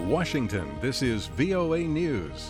Washington, this is VOA News.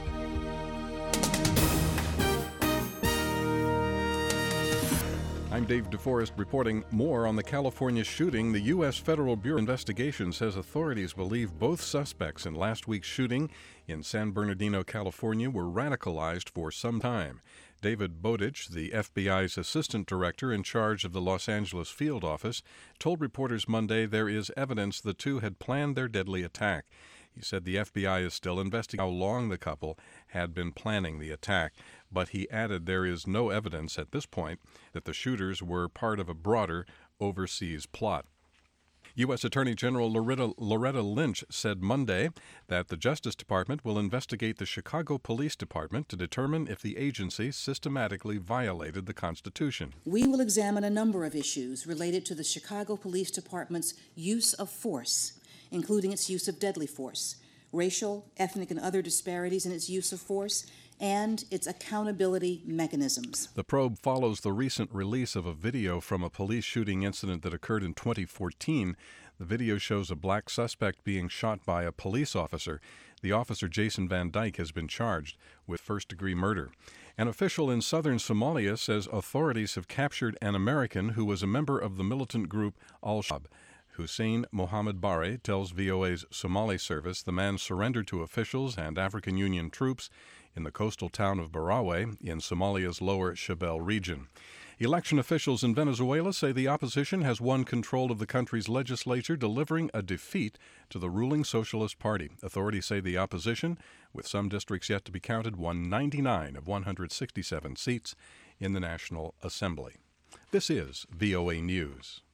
I'm Dave DeForest reporting more on the California shooting. The U.S. Federal Bureau of Investigation says authorities believe both suspects in last week's shooting in San Bernardino, California, were radicalized for some time. David Bowditch, the FBI's assistant director in charge of the Los Angeles field office, told reporters Monday there is evidence the two had planned their deadly attack. He said the FBI is still investigating how long the couple had been planning the attack, but he added there is no evidence at this point that the shooters were part of a broader overseas plot. U.S. Attorney General Loretta Lynch said Monday that the Justice Department will investigate the Chicago Police Department to determine if the agency systematically violated the Constitution. We will examine a number of issues related to the Chicago Police Department's use of force, including its use of deadly force, racial, ethnic, and other disparities in its use of force, and its accountability mechanisms. The probe follows the recent release of a video from a police shooting incident that occurred in 2014. The video shows a black suspect being shot by a police officer. The officer, Jason Van Dyke, has been charged with first-degree murder. An official in southern Somalia says authorities have captured an American who was a member of the militant group Al-Shabaab. Hussein Mohammed Bare tells VOA's Somali service the man surrendered to officials and African Union troops in the coastal town of Barawe in Somalia's lower Shabelle region. Election officials in Venezuela say the opposition has won control of the country's legislature, delivering a defeat to the ruling Socialist Party. Authorities say the opposition, with some districts yet to be counted, won 99 of 167 seats in the National Assembly. This is VOA News.